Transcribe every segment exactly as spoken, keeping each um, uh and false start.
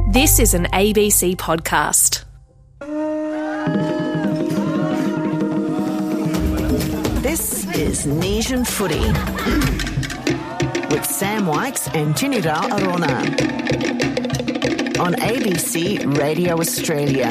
This is an A B C podcast. This is Nation Footy with Sam Wykes and Tinida Arona on A B C Radio Australia.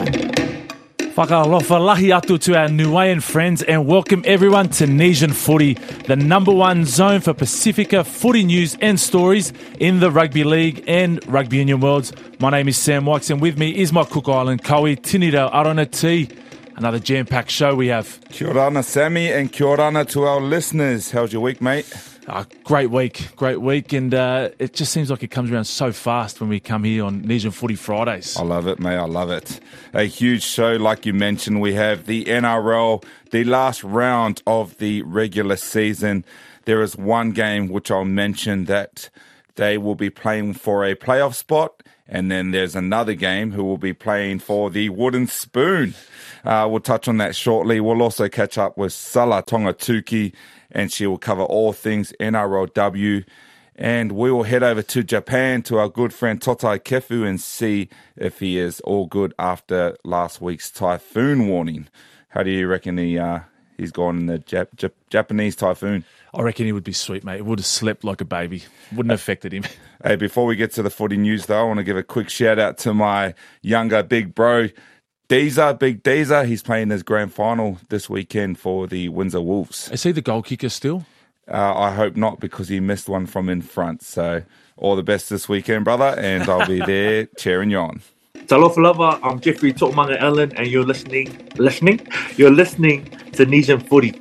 Whakalofa lahi atu to our Niuean friends and welcome everyone to Nation Footy, the number one zone for Pacifica footy news and stories in the rugby league and rugby union worlds. My name is Sam Wykes and with me is my Cook Island Koe, Tinida Arona T. Another jam-packed show we have. Kia ora, Sammy, and kia ora to our listeners. How's your week, mate? Uh, great week, great week, and uh, it just seems like it comes around so fast when we come here on Nation Footy Fridays. I love it, mate, I love it. A huge show, like you mentioned. We have the N R L, the last round of the regular season. There is one game which I'll mention that they will be playing for a playoff spot, and then there's another game who will be playing for the wooden spoon. Uh, we'll touch on that shortly. We'll also catch up with Sala Tongatuki, and she will cover all things N R L W. And we will head over to Japan to our good friend Totai Kefu and see if he is all good after last week's typhoon warning. How do you reckon he uh, he's gone in the Jap- Jap- Japanese typhoon? I reckon he would be sweet, mate. He would have slept like a baby. Wouldn't have affected him. Hey, before we get to the footy news, though, I want to give a quick shout out to my younger big bro, Deezer, Big Deezer. He's playing his grand final this weekend for the Windsor Wolves. Is he the goal kicker still? Uh, I hope not, because he missed one from in front. So all the best this weekend, brother, and I'll be there cheering you on. Talofa lava, I'm Jeffrey Tokmanga Allen, and you're listening, listening, you're listening to Nation Footy.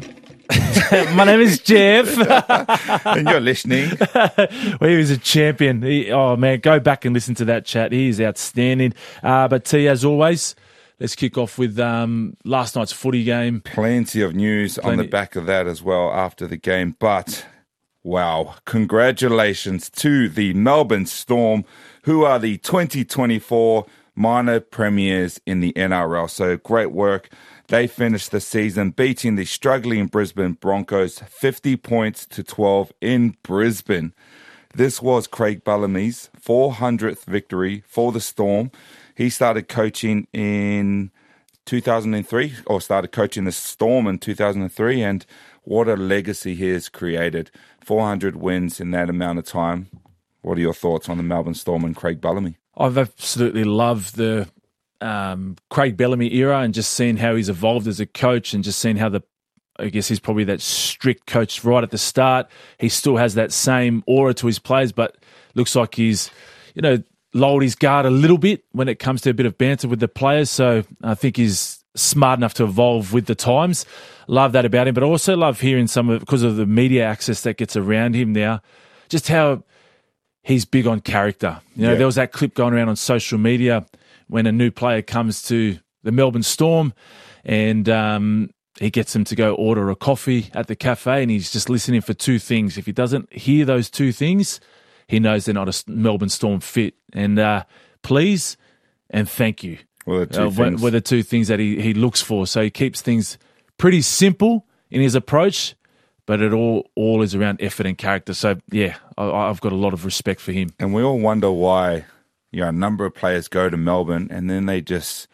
My name is Jeff. And you're listening. Well, he was a champion. He, oh, man, go back and listen to that chat. He is outstanding. Uh, but T, as always, let's kick off with um, last night's footy game. Plenty of news Plenty. on the back of that as well after the game. But, wow, congratulations to the Melbourne Storm, who are the twenty twenty-four minor premiers in the N R L. So great work. They finished the season beating the struggling Brisbane Broncos fifty points to twelve in Brisbane. This was Craig Bellamy's four hundredth victory for the Storm. He started coaching in two thousand three, or started coaching the Storm in two thousand three, and what a legacy he has created. four hundred wins in that amount of time. What are your thoughts on the Melbourne Storm and Craig Bellamy? I've absolutely loved the um, Craig Bellamy era and just seeing how he's evolved as a coach and just seeing how the, I guess he's probably that strict coach right at the start. He still has that same aura to his players, but looks like he's, you know, lowered his guard a little bit when it comes to a bit of banter with the players. So I think he's smart enough to evolve with the times. Love that about him, but I also love hearing some of, because of the media access that gets around him now, just how he's big on character. You know, yeah. There was that clip going around on social media when a new player comes to the Melbourne Storm and um, he gets them to go order a coffee at the cafe and he's just listening for two things. If he doesn't hear those two things, he knows they're not a Melbourne Storm fit. And uh, please and thank you well, the two uh, were, were the two things that he, he looks for. So he keeps things pretty simple in his approach, but it all, all is around effort and character. So, yeah, I, I've got a lot of respect for him. And we all wonder why, you know, a number of players go to Melbourne and then they just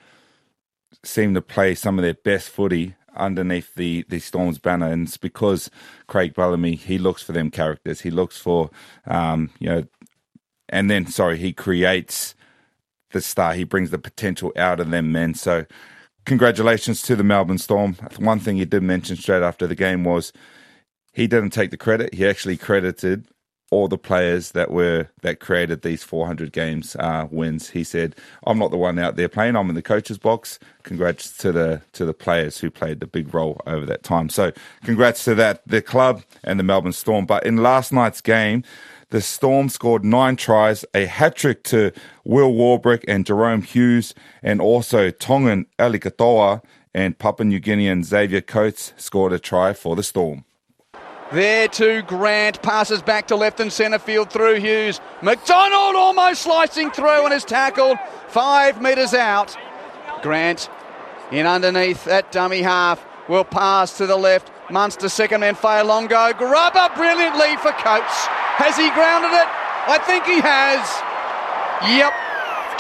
seem to play some of their best footy underneath the, the Storm's banner. And it's because Craig Bellamy, he looks for them characters. He looks for, um, you know, and then, sorry, he creates the star. He brings the potential out of them men. So congratulations to the Melbourne Storm. One thing he did mention straight after the game was he didn't take the credit. He actually credited all the players that were that created these four hundred games uh, wins. He said, "I'm not the one out there playing. I'm in the coach's box. Congrats to the to the players who played the big role over that time." So, congrats to that the club and the Melbourne Storm. But in last night's game, the Storm scored nine tries, a hat trick to Will Warbrick and Jerome Hughes, and also Tongan Ali Katoa and Papua New Guinean Xavier Coates scored a try for the Storm. There to Grant, passes back to left and centre field through Hughes. McDonald almost slicing through and is tackled five metres out. Grant in underneath that dummy half will pass to the left. Munster second and Failongo. Grubber brilliantly for Coates. Has he grounded it? I think he has. Yep.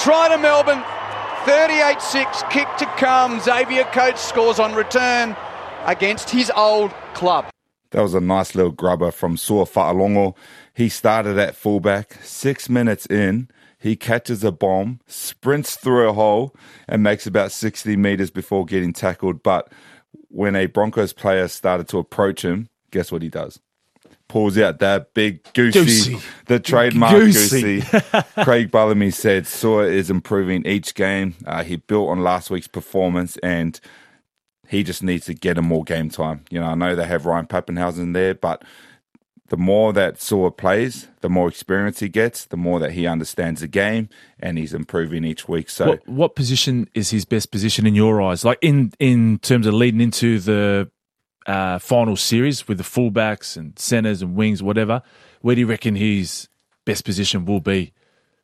try to Melbourne. thirty-eight six, kick to come. Xavier Coates scores on return against his old club. That was a nice little grubber from Sua Fa'alongo. He started at fullback. Six minutes in, he catches a bomb, sprints through a hole, and makes about sixty metres before getting tackled. But when a Broncos player started to approach him, guess what he does? Pulls out that big goosey, Goosey. the trademark Goosey. goosey. Craig Bellamy said Sua is improving each game. Uh, he built on last week's performance, and he just needs to get him more game time. You know, I know they have Ryan Pappenhausen there, but the more that Sua plays, the more experience he gets, the more that he understands the game, and he's improving each week. So, What, what position is his best position in your eyes? Like in, in terms of leading into the uh, final series with the fullbacks and centres and wings, whatever, where do you reckon his best position will be?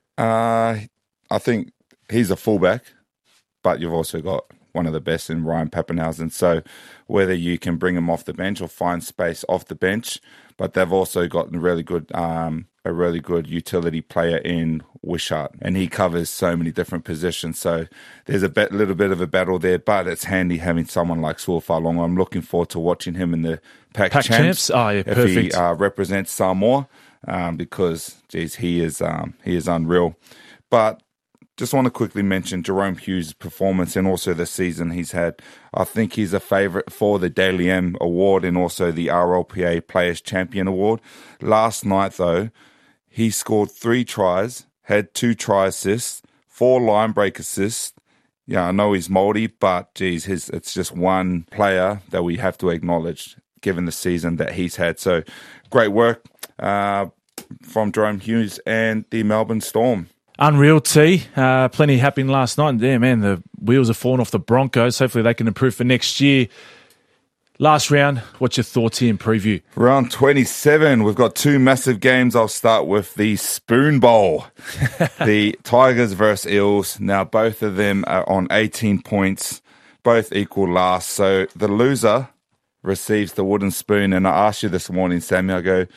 uh, I think he's a fullback, but you've also got one of the best in Ryan Pappenhausen. So whether you can bring him off the bench or find space off the bench, but they've also got a really good, um, a really good utility player in Wishart, and he covers so many different positions. So there's a bit, little bit of a battle there, but it's handy having someone like Sua Fa'alongo. I'm looking forward to watching him in the Pac, Pac Champs. Champs? Oh, yeah, if perfect. he uh, represents Samoa, um, because geez, he is um, he is unreal. But just want to quickly mention Jerome Hughes' performance and also the season he's had. I think he's a favourite for the Daily M Award and also the R L P A Players Champion Award. Last night, though, he scored three tries, had two try assists, four line break assists. Yeah, I know he's Māori, but geez, his, it's just one player that we have to acknowledge given the season that he's had. So great work uh, from Jerome Hughes and the Melbourne Storm. Unreal, T. Uh, plenty happening last night. And yeah, man, the wheels are falling off the Broncos. Hopefully they can improve for next year. Last round, what's your thoughts here in preview? Round twenty-seven, we've got two massive games. I'll start with the Spoon Bowl. The Tigers versus Eels. Now, both of them are on eighteen points, both equal last. So the loser receives the wooden spoon. And I asked you this morning, Sammy, I go,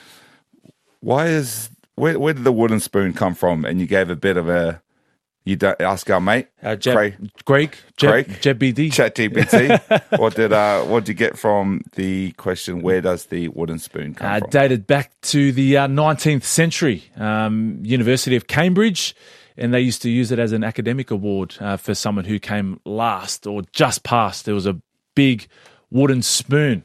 why is... Where, where did the wooden spoon come from? And you gave a bit of a, you don't ask our mate, Uh, Jeb, Craig, Greg? Craig? Jeb, Jeb B D? ChatGPT. What did uh, what did you get from the question? Where does the wooden spoon come Uh, from? dated back to the uh, nineteenth century, um, University of Cambridge, and they used to use it as an academic award uh, for someone who came last or just past. There was a big wooden spoon,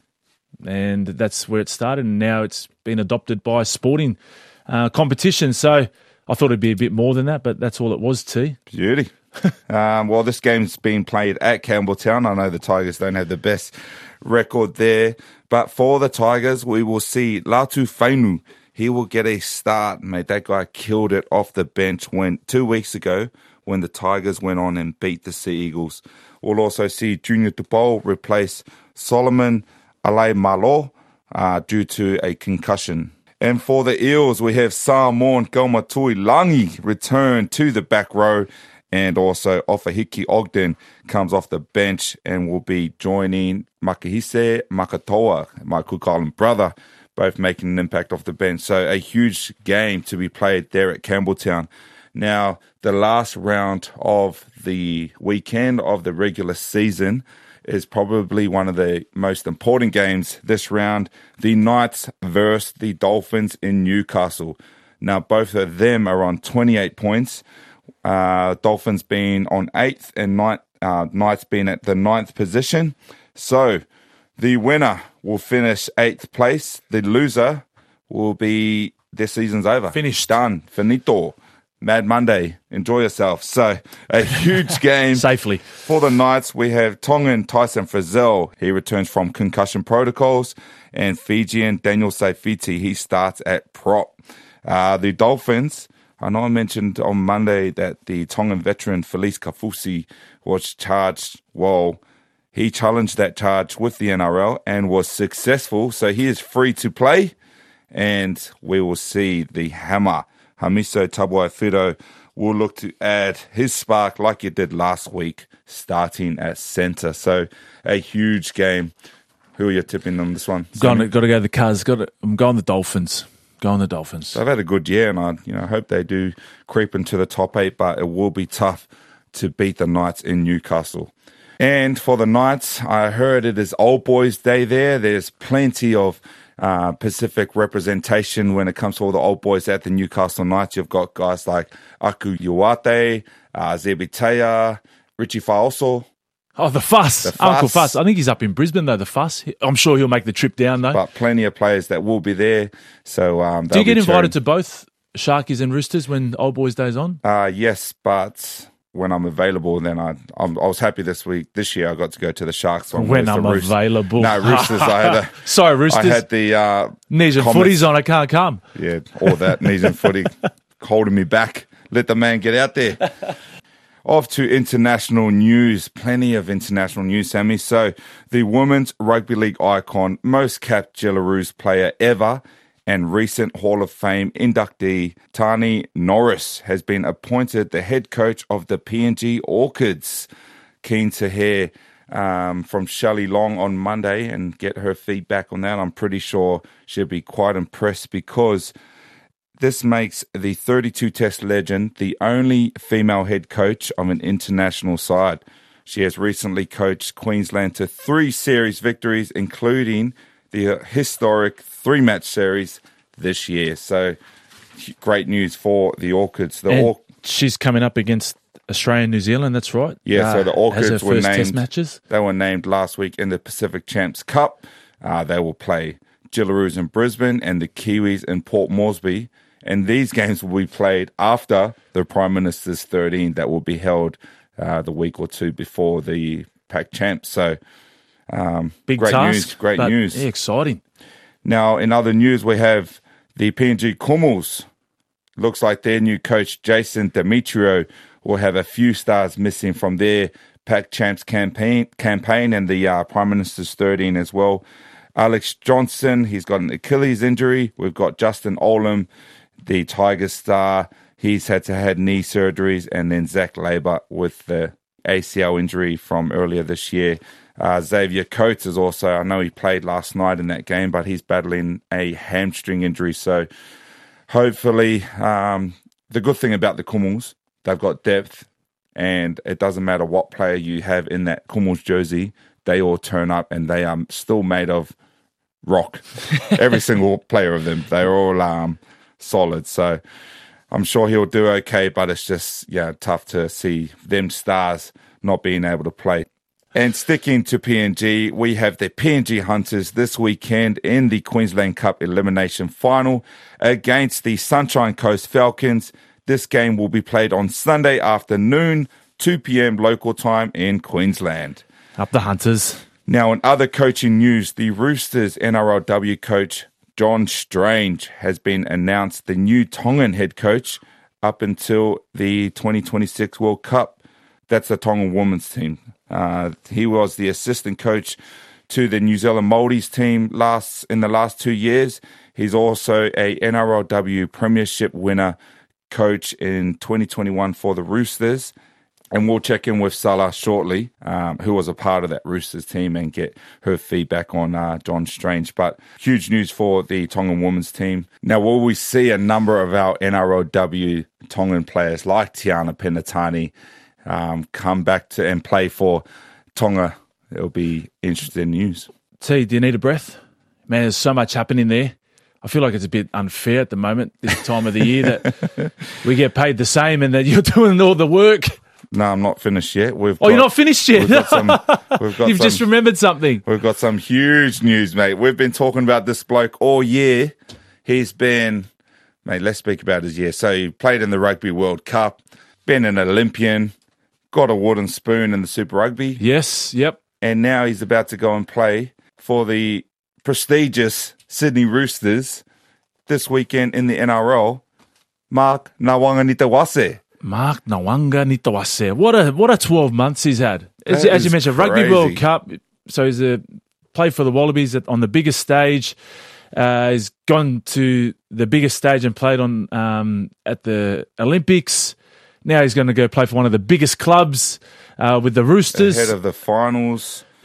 and that's where it started, and now it's been adopted by sporting uh, competition. So I thought it'd be a bit more than that, but that's all it was, T. Beauty. um, well, this game's been played at Campbelltown. I know the Tigers don't have the best record there, but for the Tigers, we will see Latu Fainu. He will get a start, mate. That guy killed it off the bench when two weeks ago when the Tigers went on and beat the Sea Eagles. We'll also see Junior Tupou replace Solomon Alai-Malo uh, due to a concussion. And for the Eels, we have Samoan Kaumatui Langi return to the back row. And also Ofahiki Ogden comes off the bench and will be joining Makahise Makatoa, my Cook Island brother, both making an impact off the bench. So a huge game to be played there at Campbelltown. Now, the last round of the weekend of the regular season is probably one of the most important games this round. The Knights versus the Dolphins in Newcastle. Now, both of them are on twenty-eight points. Uh, Dolphins being on eighth and Knight, uh, Knights being at the ninth position. So, the winner will finish eighth place. The loser will be, their season's over. Finished. Done. Finito. Mad Monday. Enjoy yourself. So, a huge game. Safely. For the Knights, we have Tongan Tyson Frizzell. He returns from concussion protocols. And Fijian Daniel Saifiti, he starts at prop. Uh, the Dolphins, I know I mentioned on Monday that the Tongan veteran Felice Kafusi was charged. Well, he challenged that charge with the N R L and was successful. So he is free to play. And we will see the hammer. Hamiso Tabuai-Fidow will look to add his spark like he did last week, starting at centre. So a huge game. Who are you tipping on this one? Got to, got to go the Cuz. Got to, I'm going the Dolphins. Go on the Dolphins. They've had a good year, and I you know hope they do creep into the top eight, but it will be tough to beat the Knights in Newcastle. And for the Knights, I heard it is Old Boys Day there. There's plenty of uh, Pacific representation when it comes to all the old boys at the Newcastle Knights. You've got guys like Aku Iwate, uh, Zebitea, Richie Faoso. Oh, the Fuss. The Fuss. Uncle Fuss. I think he's up in Brisbane, though, the Fuss. I'm sure he'll make the trip down, though. But plenty of players that will be there. So um, do you get invited cheering. to both Sharkies and Roosters when Old Boys Day's on? Uh, yes, but when I'm available, then I I'm, I was happy this week. This year I got to go to the Sharks one. When I'm available. No, Roosters. I had a, Sorry, Roosters. I had the uh, knees and comments. footies on, I can't come. Yeah, all that knees and footy holding me back. Let the man get out there. Off to international news. Plenty of international news, Sammy. So the Women's Rugby League icon, most capped Jillaroos player ever, and recent Hall of Fame inductee Tani Norris has been appointed the head coach of the P N G Orchids. Keen to hear um, from Shelley Long on Monday and get her feedback on that. I'm pretty sure she'll be quite impressed because this makes the thirty-two Test legend the only female head coach of an international side. She has recently coached Queensland to three series victories, including the historic three-match series this year. So, great news for the Orchids. The And Or- she's coming up against Australia and New Zealand, that's right. Yeah, so the Uh, Orchids has her were first named. Test matches. They were named last week in the Pacific Champs Cup. Uh, they will play Jillaroos in Brisbane and the Kiwis in Port Moresby. And these games will be played after the Prime Minister's thirteen that will be held uh, the week or two before the Pac Champs. So, um, Big great task. news, great but, news. Yeah, exciting. Now, in other news, we have the P N G Kumals. Looks like their new coach, Jason Demetrio, will have a few stars missing from their Pac Champs campaign, campaign and the uh, Prime Minister's thirteen as well. Alex Johnson, he's got an Achilles injury. We've got Justin Olam, the Tiger star. He's had to have knee surgeries. And then Zach Labour with the A C L injury from earlier this year. Uh, Xavier Coates is also, I know he played last night in that game, but he's battling a hamstring injury. So hopefully, um, the good thing about the Kumals, they've got depth, and it doesn't matter what player you have in that Kumals jersey, they all turn up and they are still made of rock. Every single player of them, they're all um, solid. So I'm sure he'll do okay, but it's just, yeah, tough to see them stars not being able to play. And sticking to P N G, we have the P N G Hunters this weekend in the Queensland Cup Elimination Final against the Sunshine Coast Falcons. This game will be played on Sunday afternoon, two p.m. local time in Queensland. Up the Hunters. Now, in other coaching news, the Roosters N R L W coach John Strange has been announced the new Tongan head coach up until the twenty twenty-six World Cup. That's the Tongan women's team. Uh, he was the assistant coach to the New Zealand Māoris team last in the last two years. He's also a N R L W Premiership winner coach in twenty twenty-one for the Roosters. And we'll check in with Salah shortly, um, who was a part of that Roosters team, and get her feedback on uh, John Strange. But huge news for the Tongan women's team. Now, will we see a number of our N R L W Tongan players like Tiana Penatani um, come back to and play for Tonga? It'll be interesting news. T, do you need a breath? Man, there's so much happening there. I feel like it's a bit unfair at the moment, this time of the year, that we get paid the same and that you're doing all the work. No, I'm not finished yet. We've oh, got, you're not finished yet? We've got some, we've got You've some, just remembered something. We've got some huge news, mate. We've been talking about this bloke all year. He's been, mate, let's speak about his year. So he played in the Rugby World Cup, been an Olympian, got a wooden spoon in the Super Rugby. Yes, yep. And now he's about to go and play for the prestigious Sydney Roosters this weekend in the N R L. Mark Nawaqanitawase. Mark Nawaqanitawase. What a what a twelve months he's had. As, That as you is mentioned, Rugby crazy. World Cup. So he's a played for the Wallabies at, on the biggest stage. Uh, he's gone to the biggest stage and played on um, at the Olympics. Now he's going to go play for one of the biggest clubs uh, with the Roosters. Ahead of the finals.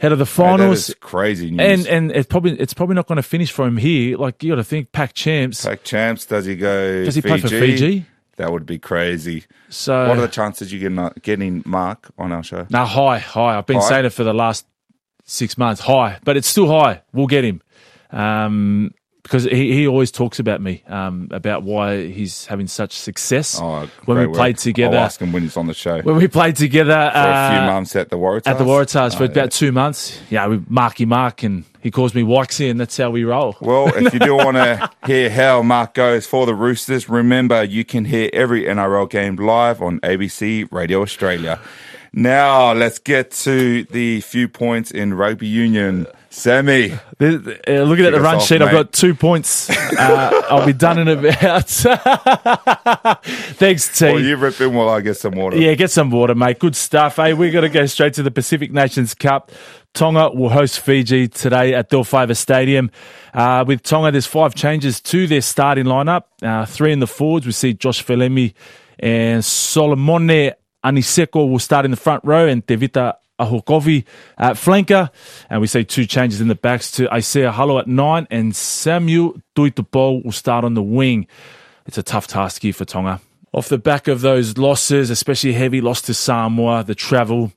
Ahead of the Hey, that finals. is crazy news. And and it's probably it's probably not going to finish for him here. Like, you got to think, Pac champs. Pac champs, does he go Does he Fiji? play for Fiji? That would be crazy. So What are the chances you get getting Mark on our show? no, high, high. I've been High? saying it for the last six months. High, but it's still high. We'll get him. Um, because he, he always talks about me, um, about why he's having such success. Oh, when we great played work. together. I'll ask him when he's on the show. When we played together For a few uh, months at the Waratahs. at the Waratahs for Oh, about yeah. two months. Yeah, we Marky Mark, and he calls me Waxy, and that's how we roll. Well, if you do want to hear how Mark goes for the Roosters, remember you can hear every N R L game live on A B C Radio Australia. Now, let's get to the few points in rugby union. Sammy. The- uh, looking at the us run off, sheet, I've mate. got two points. Uh, I'll be done in about. Thanks, T. Well, you rip in while I get some water. Yeah, get some water, mate. Good stuff. Hey, we're going to go straight to the Pacific Nations Cup. Tonga will host Fiji today at Delfava Stadium. Uh, with Tonga, there's five changes to their starting lineup. Uh, three in the forwards. We see Josh Felemi and Solomone Aniseko will start in the front row, and Tevita Ahokovi at flanker. And we see two changes in the backs to Isaiah Halo at nine, and Samuel Tuitupou will start on the wing. It's a tough task here for Tonga. Off the back of those losses, especially a heavy loss to Samoa, the travel,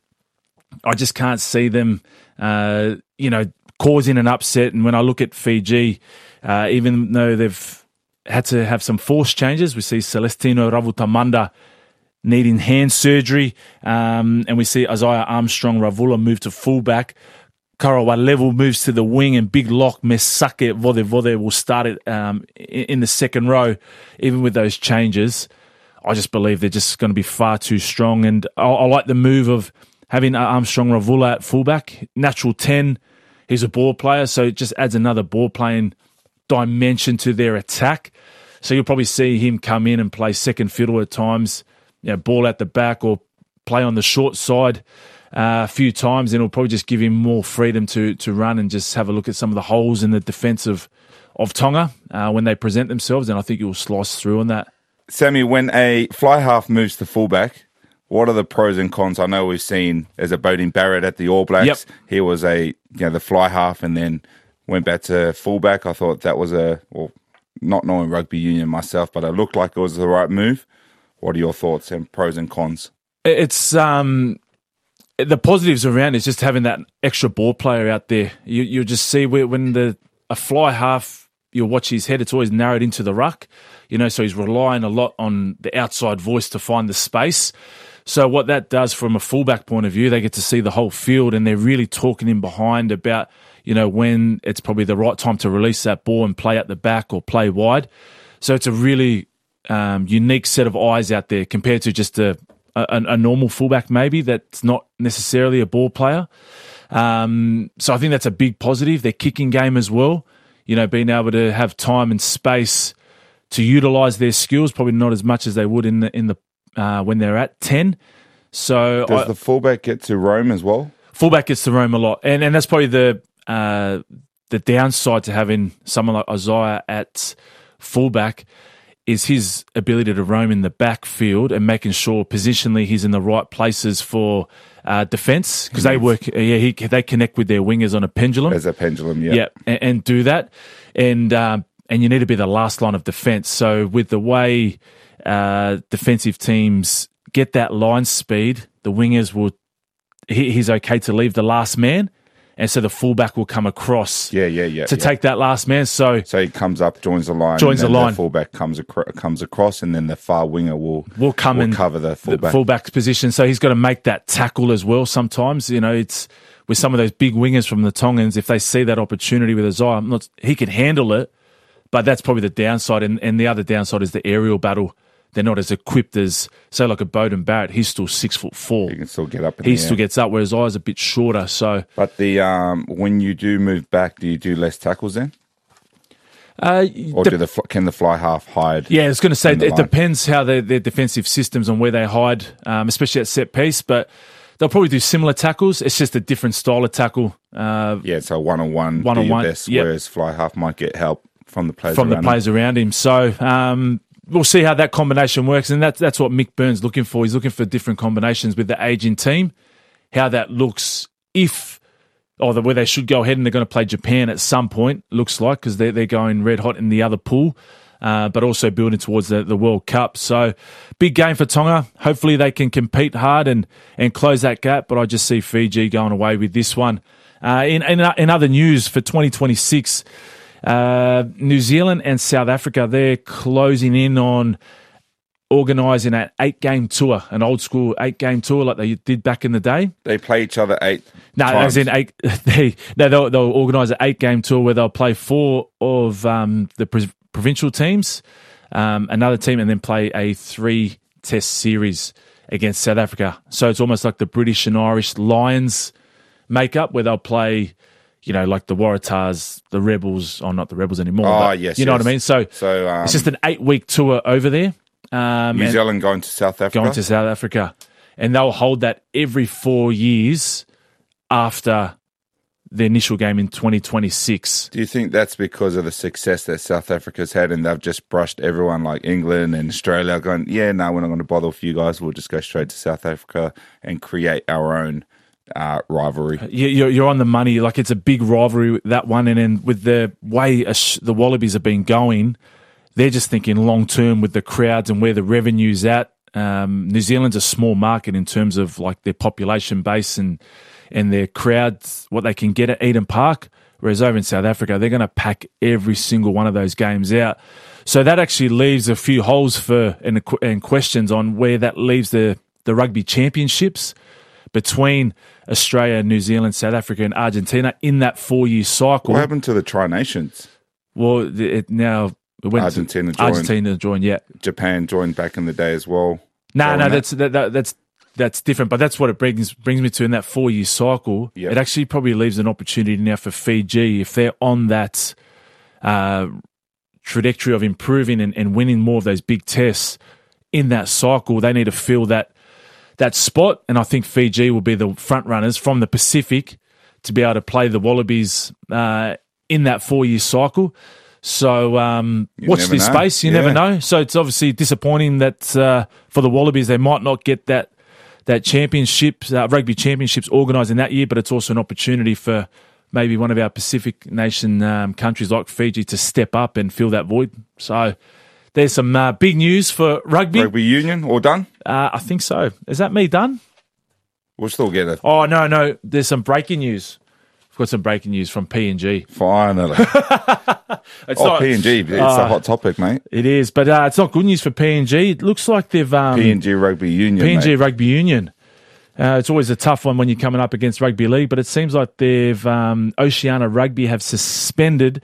I just can't see them, uh, you know, causing an upset. And when I look at Fiji, uh, even though they've had to have some forced changes, we see Celestino Ravutamanda needing hand surgery, um, and we see Isaiah Armstrong Ravula move to fullback. Karawa Level moves to the wing, and Big Lock Mesake Vode Vode will start it um, in, in the second row. Even with those changes, I just believe they're just going to be far too strong. And I, I like the move of having Armstrong Ravula at fullback, natural ten. He's a ball player, so it just adds another ball playing dimension to their attack. So you'll probably see him come in and play second fiddle at times. You know, ball at the back or play on the short side uh, a few times, and it'll probably just give him more freedom to to run and just have a look at some of the holes in the defence of, of Tonga uh, when they present themselves, and I think you'll slice through on that. Sammy, when a fly half moves to fullback, what are the pros and cons? I know we've seen as a Bodine Barrett at the All Blacks. Yep. He was a, you know, the fly half and then went back to fullback. I thought that was a, well, not knowing rugby union myself, but it looked like it was the right move. What are your thoughts and pros and cons? It's um, the positives around is just having that extra ball player out there. You you just see where, when the a fly half, you'll watch his head, it's always narrowed into the ruck, you know, so he's relying a lot on the outside voice to find the space. So what that does from a fullback point of view, they get to see the whole field, and they're really talking in behind about, you know, when it's probably the right time to release that ball and play at the back or play wide. So it's a really um, unique set of eyes out there compared to just a, a, a normal fullback maybe that's not necessarily a ball player. Um, so I think that's a big positive. Their kicking game as well, you know, being able to have time and space to utilise their skills, probably not as much as they would in the in the uh, when they're at ten. So Does I, the fullback get to roam as well? fullback gets to roam a lot, and and that's probably the uh, the downside to having someone like Isaiah at fullback is his ability to roam in the backfield and making sure positionally he's in the right places for uh, defence, because they work. Yeah, he, they connect with their wingers on a pendulum. As a pendulum, yeah. Yeah, and, and do that, and um, and you need to be the last line of defence. So with the way uh, defensive teams get that line speed, the wingers will. He, he's okay to leave the last man, and so the fullback will come across. Yeah, yeah, yeah. To yeah. take that last man. So So he comes up, joins the line, Joins and the then line. fullback comes acro- comes across, and then the far winger will will come will and cover the fullback. the fullback's position. So he's got to make that tackle as well. Sometimes, you know, it's with some of those big wingers from the Tongans. If they see that opportunity with Isaiah, I'm not, he can handle it, but that's probably the downside. And, and the other downside is the aerial battle. They're not as equipped as, say, like a Bowden Barrett. He's still six foot four. He can still get up. In He the still air. gets up, whereas Isaiah's a bit shorter. So But the um, when you do move back, do you do less tackles then, uh, or de- do the fl- can the fly half hide? Yeah, I was going to say in the it line? depends how their, their defensive systems and where they hide, um, especially at set piece. But they'll probably do similar tackles. It's just a different style of tackle uh, Yeah, so one on one, One-on-one, best, yep. whereas fly half might get help from the players from the around players around him. So um, we'll see how that combination works, and that's that's what Mick Byrne's looking for. He's looking for different combinations with the aging team, how that looks if or the, where they should go ahead, and they're going to play Japan at some point, looks like, because they're, they're going red hot in the other pool, uh, but also building towards the, the World Cup. So big game for Tonga. Hopefully they can compete hard and, and close that gap, but I just see Fiji going away with this one. Uh, in, in, in other news for twenty twenty-six, uh, New Zealand and South Africa, they're closing in on organising an eight-game tour, an old-school eight-game tour like they did back in the day. They play each other eight No, times. as in eight. They, no, they'll, they'll organise an eight-game tour where they'll play four of um, the pro- provincial teams, um, another team, and then play a three-test series against South Africa. So it's almost like the British and Irish Lions make-up, where they'll play, you know, like the Waratahs, the Rebels, or not the Rebels anymore. Oh, but yes, you know yes. what I mean? So, So, um, it's just an eight-week tour over there. Um, New and- Zealand going to South Africa. going to South Africa, and they'll hold that every four years after the initial game in twenty twenty-six. Do you think that's because of the success that South Africa's had and they've just brushed everyone like England and Australia going, yeah, no, we're not going to bother with you guys. We'll just go straight to South Africa and create our own uh, rivalry. You- You're, you're on the money. Like, it's a big rivalry, that one. And then with the way the Wallabies have been going, they're just thinking long term with the crowds and where the revenue's at. Um, New Zealand's a small market in terms of like their population base and and their crowds, what they can get at Eden Park. Whereas over in South Africa, they're going to pack every single one of those games out. So that actually leaves a few holes for and, and questions on where that leaves the, the rugby championships between Australia, New Zealand, South Africa, and Argentina in that four year cycle. What happened to the Tri Nations? Well, it now. It went Argentina to, joined. Argentina joined, yeah. Japan joined back in the day as well. No, Following no, that. that's that, that, that's that's different. But that's what it brings brings me to in that four year cycle. Yep. It actually probably leaves an opportunity now for Fiji if they're on that uh, trajectory of improving and, and winning more of those big tests in that cycle. They need to fill that that spot, and I think Fiji will be the front runners from the Pacific to be able to play the Wallabies uh, in that four year cycle. So um, You watch never this know. space. You Yeah. never know. So it's obviously disappointing that uh, for the Wallabies they might not get that that championship, uh, rugby championships organised in that year. But it's also an opportunity for maybe one of our Pacific nation um, countries like Fiji to step up and fill that void. So there's some uh, big news for rugby. Rugby union, all done? Uh, I think so. Is that me done? We'll still get it. Oh no, no. There's some breaking news. I've got some breaking news from P and G. Finally. It's oh, not- P and G. It's uh, a hot topic, mate. It is, but uh, it's not good news for P and G. It looks like they've um, P and G Rugby Union, P and G mate. Rugby Union. Uh, it's always a tough one when you're coming up against rugby league, but it seems like they've um, Oceania Rugby have suspended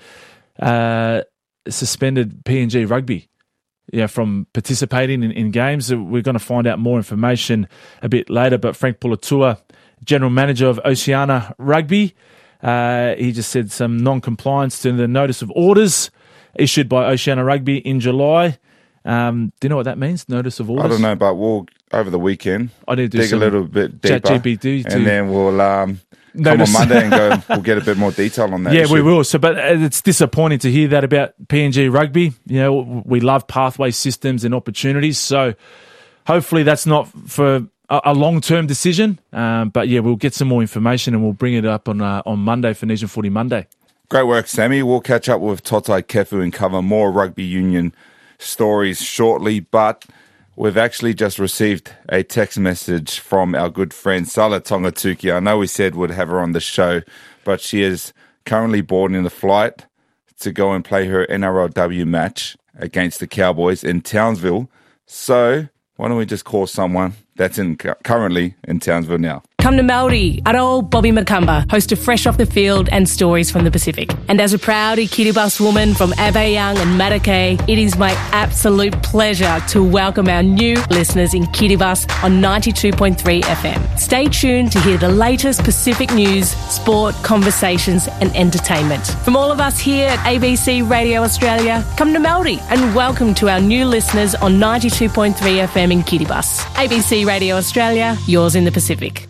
uh, suspended P and G Rugby. Yeah, from participating in, in games. We're going to find out more information a bit later. But Frank Pulatua, General Manager of Oceania Rugby, uh, he just said some non-compliance to the notice of orders issued by Oceania Rugby in July. Um, do you know what that means? Notice of orders? I don't know, but we'll, over the weekend, I need to do dig a some little bit deeper. ChatGPT to- and then we'll um, come Notice. on Monday and go. We'll get a bit more detail on that. Yeah, issue. we will. So, but it's disappointing to hear that about P and G Rugby. You know, we love pathway systems and opportunities. So, hopefully, that's not for a, a long-term decision. Um, but yeah, we'll get some more information and we'll bring it up on uh, on Monday for Nation Footy Monday. Great work, Sammy. We'll catch up with Totai Kefu and cover more rugby union stories shortly. But we've actually just received a text message from our good friend Sala Tongatuki. I know we said we'd have her on the show, but she is currently boarding the flight to go and play her N R L W match against the Cowboys in Townsville. So why don't we just call someone that's in currently in Townsville now? Come to Maori, Aro Bobby Makamba, host of Fresh Off the Field and Stories from the Pacific. And as a proud Kiribati woman from Aveyang and Matakei, it is my absolute pleasure to welcome our new listeners in Kiribati on ninety-two point three F M. Stay tuned to hear the latest Pacific news, sport, conversations and entertainment. From all of us here at A B C Radio Australia, come to Maori and welcome to our new listeners on ninety-two point three F M in Kiribati. A B C Radio Australia, yours in the Pacific.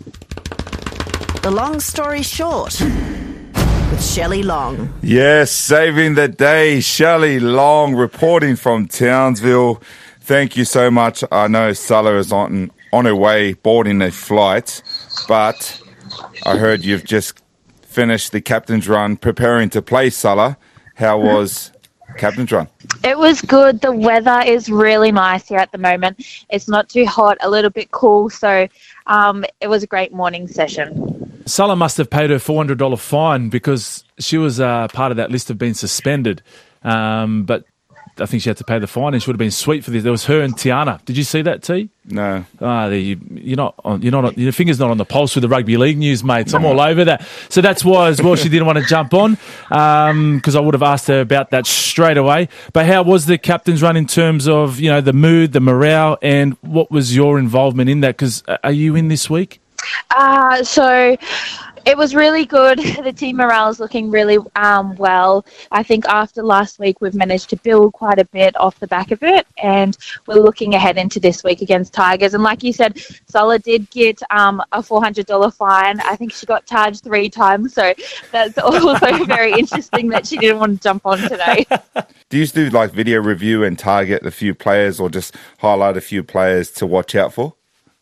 The Long Story Short with Shelley Long. Yes, saving the day. Shelley Long reporting from Townsville. Thank you so much. I know Sala is on, on her way boarding a flight, but I heard you've just finished the captain's run preparing to play Salah. How was captain's run? It was good. The weather is really nice here at the moment. It's not too hot, a little bit cool. So um, it was a great morning session. Salah must have paid her four hundred dollars fine because she was uh, part of that list of being suspended. Um, but I think she had to pay the fine, and she would have been sweet for this. There was her and Tiana. Did you see that, T? No. Ah, you, you're not. On, you're not. On, your finger's not on the pulse with the rugby league news, mates. I'm all over that. So that's why, as well, she didn't want to jump on because um, I would have asked her about that straight away. But how was the captain's run in terms of, you know, the mood, the morale, and what was your involvement in that? Because are you in this week? Uh, so it was really good. The team morale is looking really um, well. I think after last week, we've managed to build quite a bit off the back of it, and we're looking ahead into this week against Tigers. And like you said, Salah did get um, a four hundred dollars fine. I think she got charged three times, so that's also very interesting that she didn't want to jump on today. Do you do like video review and target a few players, or just highlight a few players to watch out for?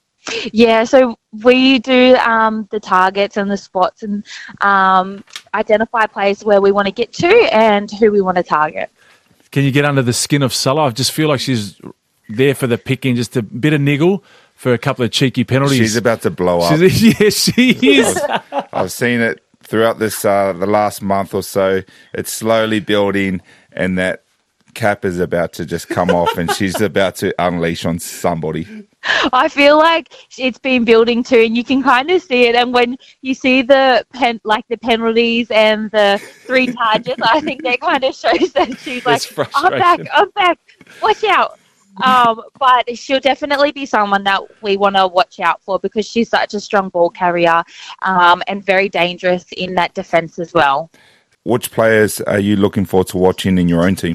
Yeah, so we do um, the targets and the spots and um, identify players where we want to get to and who we want to target. Can you get under the skin of Salah? I just feel like she's there for the picking, just a bit of niggle for a couple of cheeky penalties. She's about to blow up. She's, yes, she is. I've, I've seen it throughout this uh, the last month or so. It's slowly building, and that cap is about to just come off, and she's about to unleash on somebody. I feel like it's been building too, and you can kind of see it. And when you see the pen, like the penalties and the three charges, I think that kind of shows that she's like, "I'm back, I'm back, watch out." Um, but she'll definitely be someone that we want to watch out for because she's such a strong ball carrier um, and very dangerous in that defence as well. Which players are you looking forward to watching in your own team?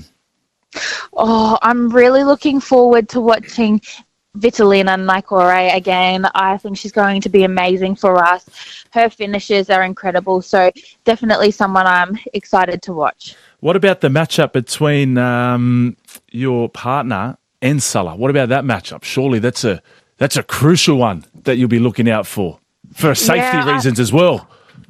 Oh, I'm really looking forward to watching Vitalina Naikore again. I think she's going to be amazing for us. Her finishes are incredible, so definitely someone I'm excited to watch. What about the matchup between um, your partner and Salah? What about that matchup? Surely that's a that's a crucial one that you'll be looking out for, for safety yeah, reasons as well.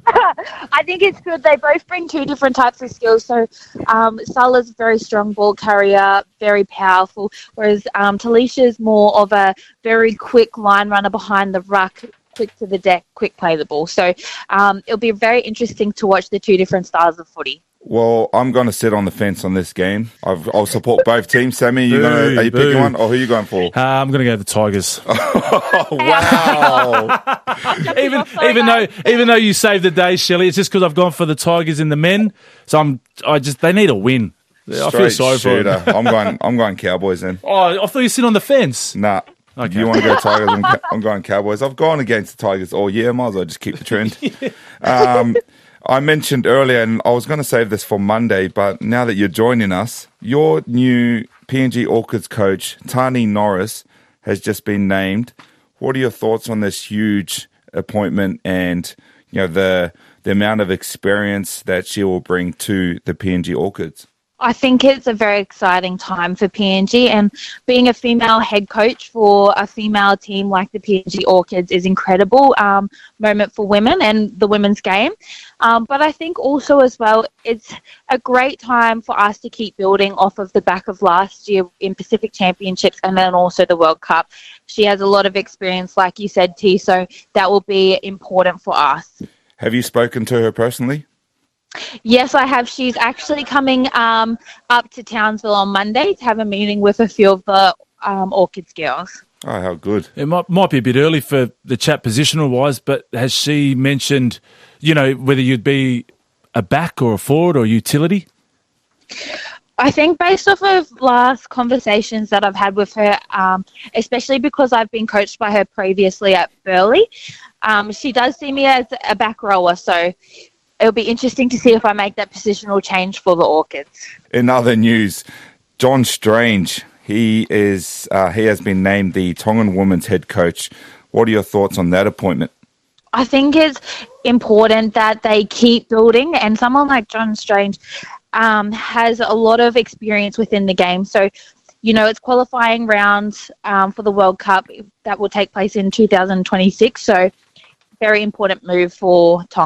I think it's good. They both bring two different types of skills. So um, Salah's a very strong ball carrier, very powerful, whereas um, Talisha's more of a very quick line runner behind the ruck, quick to the deck, quick play the ball. So um, it'll be very interesting to watch the two different styles of footy. Well, I'm going to sit on the fence on this game. I've, I'll support both teams. Sammy, you gonna, are you picking one, or who are you going for? Uh, I'm going to go the Tigers. Oh, wow! even even though even though you saved the day, Shelley, it's just because I've gone for the Tigers in the men. So I'm I just they need a win. Straight I feel sorry shooter. for them. I'm going. I'm going Cowboys then. Oh, I thought you sit on the fence. Nah. Okay. You want to go Tigers? I'm, I'm going Cowboys. I've gone against the Tigers all year. Might as well just keep the trend. yeah. Um, I mentioned earlier, and I was going to save this for Monday, but now that you're joining us, your new P N G Orchids coach, Tani Norris, has just been named. What are your thoughts on this huge appointment and, you know, the the amount of experience that she will bring to the P N G Orchids? I think it's a very exciting time for P N G, and being a female head coach for a female team like the P N G Orchids is incredible um, moment for women and the women's game. Um, but I think also as well, it's a great time for us to keep building off of the back of last year in Pacific Championships and then also the World Cup. She has a lot of experience, like you said, T, so that will be important for us. Have you spoken to her personally? Yes, I have. She's actually coming um, up to Townsville on Monday to have a meeting with a few of the um, Orchids girls. Oh, how good. It might, might be a bit early for the chat positional-wise, but has she mentioned, you know, whether you'd be a back or a forward or utility? I think based off of last conversations that I've had with her, um, especially because I've been coached by her previously at Burleigh, um, she does see me as a back rower, so it'll be interesting to see if I make that positional change for the Orchids. In other news, John Strange, he is uh, he has been named the Tongan women's head coach. What are your thoughts on that appointment? I think it's important that they keep building, and someone like John Strange um, has a lot of experience within the game. So, you know, it's qualifying rounds um, for the World Cup that will take place in two thousand twenty-six. So, very important move for Tonga.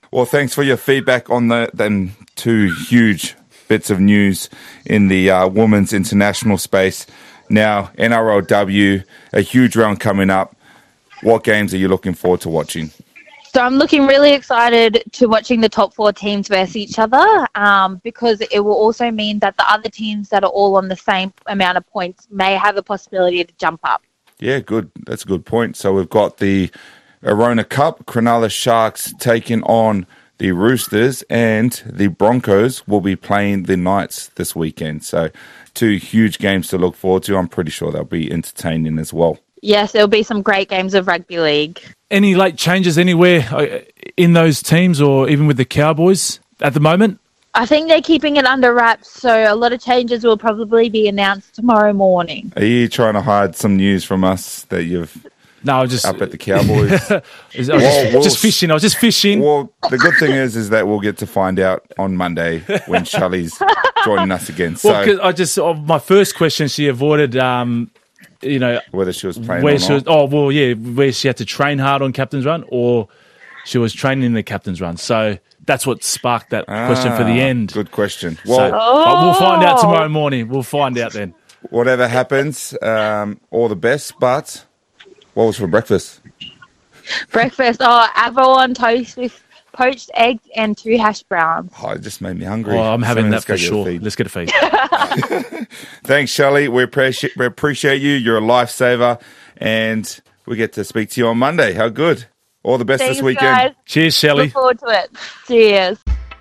Well, thanks for your feedback on the them two huge bits of news in the uh, women's international space. Now, N R L W, a huge round coming up. What games are you looking forward to watching? So I'm looking really excited to watching the top four teams versus each other um, because it will also mean that the other teams that are all on the same amount of points may have a possibility to jump up. Yeah, good. That's a good point. So we've got the Arona Cup, Cronulla Sharks taking on the Roosters, and the Broncos will be playing the Knights this weekend. So two huge games to look forward to. I'm pretty sure they'll be entertaining as well. Yes, there'll be some great games of rugby league. Any late changes anywhere in those teams or even with the Cowboys at the moment? I think they're keeping it under wraps, so a lot of changes will probably be announced tomorrow morning. Are you trying to hide some news from us that you've no, just up at the Cowboys? I was just, well, we'll, just fishing. I was just fishing. Well, the good thing is, is that we'll get to find out on Monday when Shelley's joining us again. So, well, 'cause I just oh, my first question, she avoided. Um, you know, whether she was playing where or she not. was, oh, well, yeah, where she had to train hard on captain's run or she was training in the captain's run. So that's what sparked that ah, question for the end. Good question. Well, so, oh. we'll find out tomorrow morning. We'll find out then. Whatever happens, um, all the best. But what was for breakfast? Breakfast, oh, avo on toast with poached eggs and two hash browns. Oh, it just made me hungry. Oh, I'm having so that for sure. Let's get a feed. Thanks, Shelley. We appreciate, we appreciate you. You're a lifesaver. And we get to speak to you on Monday. How good. All the best Thanks, this weekend. Guys. Cheers, Shelley. Look forward to it. Cheers.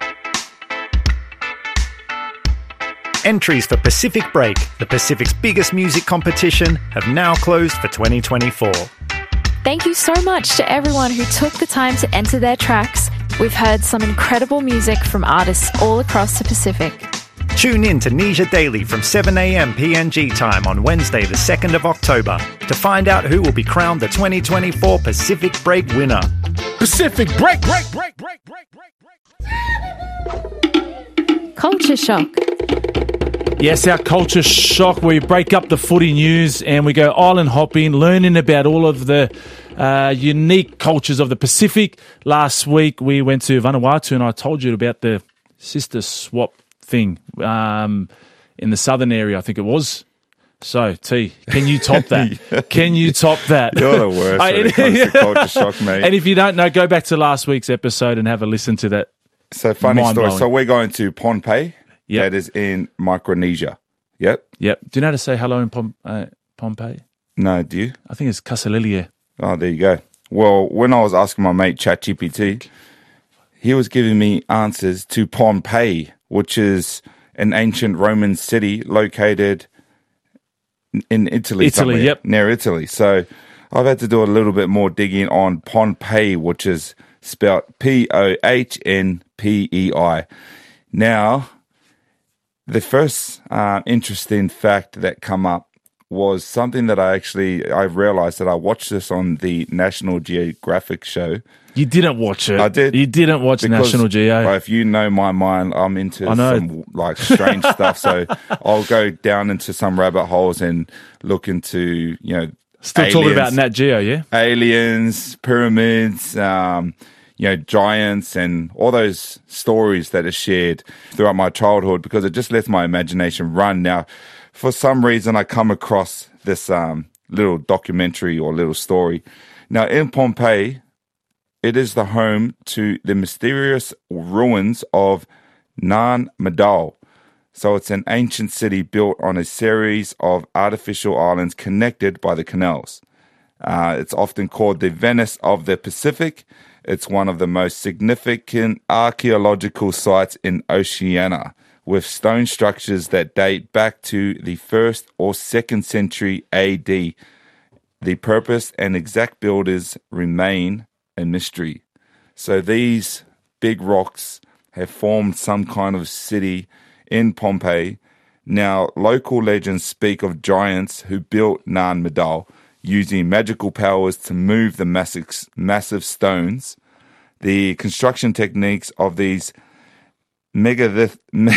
Entries for Pacific Break, the Pacific's biggest music competition, have now closed for twenty twenty-four. Thank you so much to everyone who took the time to enter their tracks. We've heard some incredible music from artists all across the Pacific. Tune in to Nisha Daily from seven a.m. P N G time on Wednesday the second of October to find out who will be crowned the twenty twenty-four Pacific Break winner. Pacific Break, break, break, break, break, break, break. Culture Shock. Yes, our Culture Shock. We break up the footy news and we go island hopping, learning about all of the uh, unique cultures of the Pacific. Last week we went to Vanuatu and I told you about the sister swap thing um, in the southern area, I think it was. So, T, can you top that? yeah. Can you top that? You're the worst when it comes to Culture Shock, mate. And if you don't know, go back to last week's episode and have a listen to that. So, funny story. So, we're going to Pohnpei. Yep. That is in Micronesia. Yep. Yep. Do you know how to say hello in Pom- uh, Pohnpei? No, do you? I think it's Kasalilia. Oh, there you go. Well, when I was asking my mate ChatGPT, he was giving me answers to Pohnpei, which is an ancient Roman city located in Italy. Italy, somewhere, yep. Near Italy. So I've had to do a little bit more digging on Pohnpei, which is spelled P O H N P E I. Now, the first uh, interesting fact that come up was something that I actually, I realized that I watched this on the National Geographic show. You didn't watch it. I did. You didn't watch because, National Geo. Well, if you know my mind, I'm into some like strange stuff. So I'll go down into some rabbit holes and look into, you know, Still aliens, talking about Nat Geo, yeah? Aliens, pyramids, um, you know, giants and all those stories that are shared throughout my childhood because it just lets my imagination run. Now, for some reason, I come across this um, little documentary or little story. Now, in Pohnpei, it is the home to the mysterious ruins of Nan Madol. So it's an ancient city built on a series of artificial islands connected by the canals. Uh, it's often called the Venice of the Pacific. It's one of the most significant archaeological sites in Oceania, with stone structures that date back to the first or second century A D. The purpose and exact builders remain a mystery. So these big rocks have formed some kind of city in Pohnpei. Now, local legends speak of giants who built Nan Madol, using magical powers to move the massive, massive stones. The construction techniques of these megalith, me,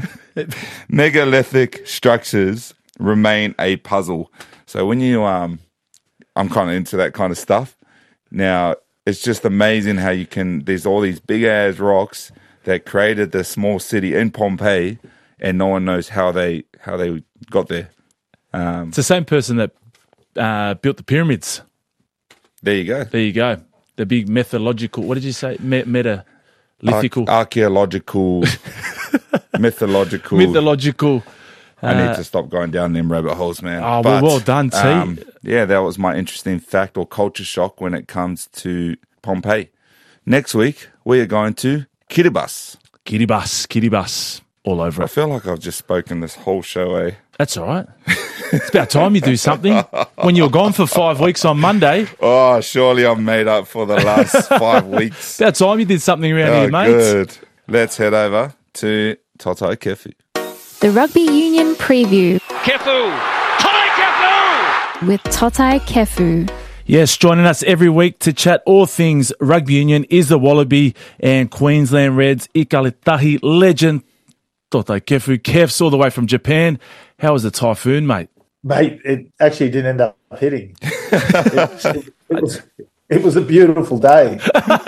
megalithic structures remain a puzzle. So when you, um, I'm kind of into that kind of stuff. Now, it's just amazing how you can, there's all these big ass rocks that created the small city in Pompeii, and no one knows how they how they got there. Um, it's the same person that uh, built the pyramids. There you go. There you go. The big methodological, what did you say? Me- meta, lithical. Ar- archaeological, mythological. Mythological. I need uh, to stop going down them rabbit holes, man. Oh, but, well, well done, T. Um, yeah, that was my interesting fact or culture shock when it comes to Pompeii. Next week, we are going to Kiribati. Kiribati, Kiribati, all over I it. feel like I've just spoken this whole show, eh? That's all right. It's about time you do something. When you were gone for five weeks on Monday. Oh, surely I'm made up for the last five weeks. It's about time you did something around oh, here, mate. Good. Let's head over to Totai Kefu. The Rugby Union Preview. Kefu! Totai Kefu! With Totai Kefu. Yes, joining us every week to chat all things rugby union is the Wallaby and Queensland Reds Ikalitahi legend Totai Kefu. Kev's all the way from Japan. How was the typhoon, mate? Mate, it actually didn't end up hitting. it, it, it, was, it was a beautiful day.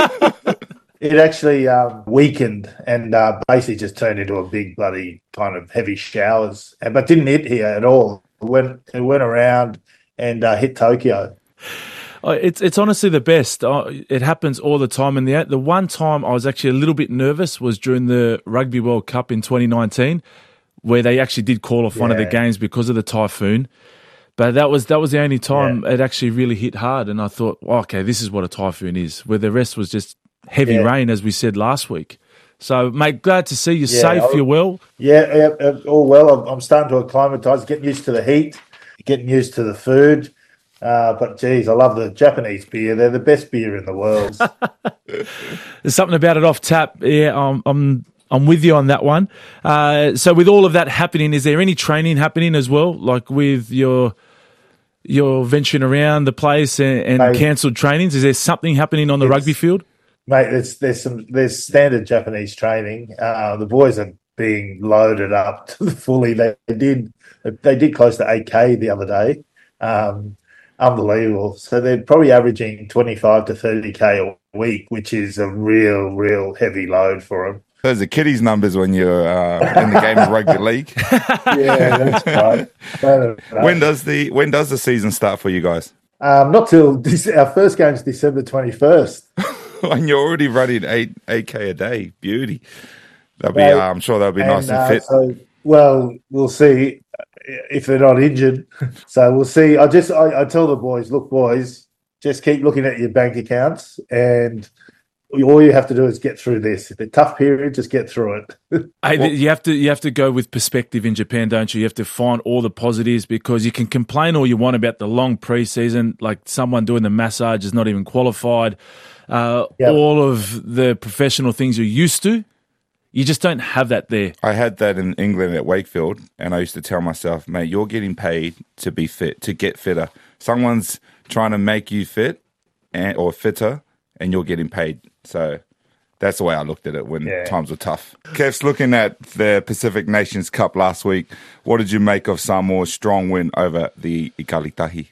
It actually um, weakened and uh, basically just turned into a big bloody kind of heavy showers, and but didn't hit here at all. It went, it went around and uh, hit Tokyo. It's it's honestly the best. It happens all the time. And the the one time I was actually a little bit nervous was during the Rugby World Cup in twenty nineteen, where they actually did call off yeah. one of the games because of the typhoon. But that was that was the only time yeah. it actually really hit hard. And I thought, well, okay, this is what a typhoon is, where the rest was just heavy yeah. rain, as we said last week. So, mate, glad to see you yeah, safe. I'll, you're well? Yeah, yeah, all well. I'm, I'm starting to acclimatise, getting used to the heat, getting used to the food. Uh, but, geez, I love the Japanese beer. They're the best beer in the world. There's something about it off tap. Yeah, I'm I'm, I'm with you on that one. Uh, so with all of that happening, is there any training happening as well, like with your your venturing around the place and, and cancelled trainings? Is there something happening on the rugby field? Mate, there's, there's, some, there's standard Japanese training. Uh, the boys are being loaded up to the fully. They did, they did close to eight K the other day. Um Unbelievable. So they're probably averaging twenty-five to thirty K a week, which is a real, real heavy load for them. Those are kiddies numbers when you're uh, in the game of rugby league. Yeah, that's right. When does the when does the season start for you guys? Um, not till this, our first game is December twenty-first. And you're already running eight eight K a day. Beauty. That'll be. Well, uh, I'm sure that'll be and, nice and uh, fit. So, well, we'll see. If they're not injured. So we'll see. I just I, I tell the boys, look, boys, just keep looking at your bank accounts, and all you have to do is get through this. If it's a tough period, just get through it. Hey, well, you have to you have to go with perspective in Japan, don't you? You have to find all the positives, because you can complain all you want about the long preseason, like someone doing the massage is not even qualified. Uh, yep. All of the professional things you're used to. You just don't have that there. I had that in England at Wakefield, and I used to tell myself, mate, you're getting paid to be fit, to get fitter. Someone's trying to make you fit and, or fitter, and you're getting paid. So that's the way I looked at it when yeah. times were tough. Kev's looking at the Pacific Nations Cup last week. What did you make of Samoa's strong win over the Ikalitahi?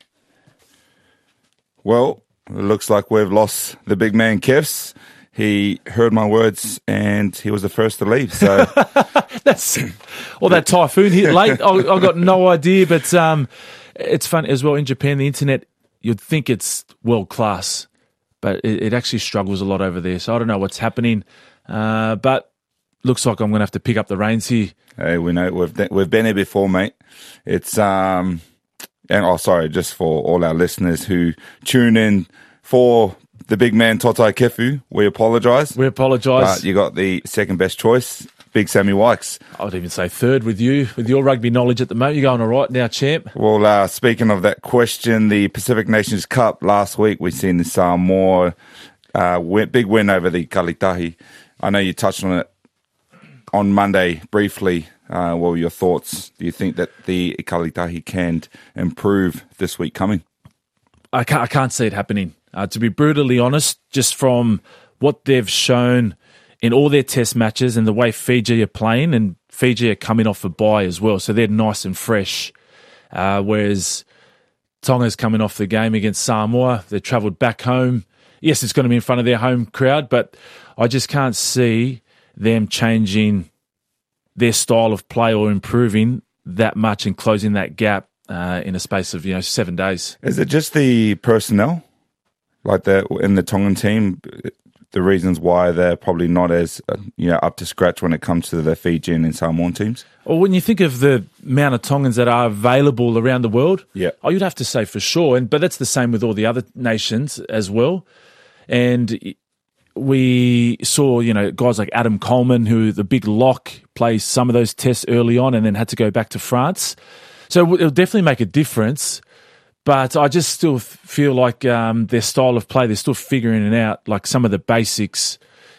Well, it looks like we've lost the big man, Kevs. He heard my words and he was the first to leave. So that's well, that typhoon hit late. I, I got no idea, but um, it's fun as well. In Japan, the internet, you'd think it's world class, but it, it actually struggles a lot over there. So I don't know what's happening, uh, but looks like I'm going to have to pick up the reins here. Hey, we know we've we've been here before, mate. It's um, and oh, sorry, just for all our listeners who tune in for the big man Totai Kefu, we apologise. We apologise. But you got the second best choice, Big Sammy Wykes. I would even say third with you, with your rugby knowledge at the moment. You're going all right now, champ. Well, uh, speaking of that question, the Pacific Nations Cup last week, we've seen the Samoa uh, win, big win over the Ikalitahi. I know you touched on it on Monday briefly. Uh, what were your thoughts? Do you think that the Ikalitahi can improve this week coming? I can't, I can't see it happening. Uh, to be brutally honest, just from what they've shown in all their test matches and the way Fiji are playing, and Fiji are coming off a bye as well, so they're nice and fresh. Uh, whereas Tonga's coming off the game against Samoa. They travelled back home yes, it's going to be in front of their home crowd, but I just can't see them changing their style of play or improving that much and closing that gap uh, in a space of, you know, seven days. Is it just the personnel, like the in the Tongan team, the reasons why they're probably not as uh, you know up to scratch when it comes to the Fijian and Samoan teams? Well, when you think of the amount of Tongans that are available around the world, yeah, oh, you'd have to say for sure. And but that's the same with all the other nations as well. And we saw, you know, guys like Adam Coleman, who the big lock, plays some of those tests early on and then had to go back to France. So it'll definitely make a difference. But I just still feel like um, their style of play, they're still figuring it out, like some of the basics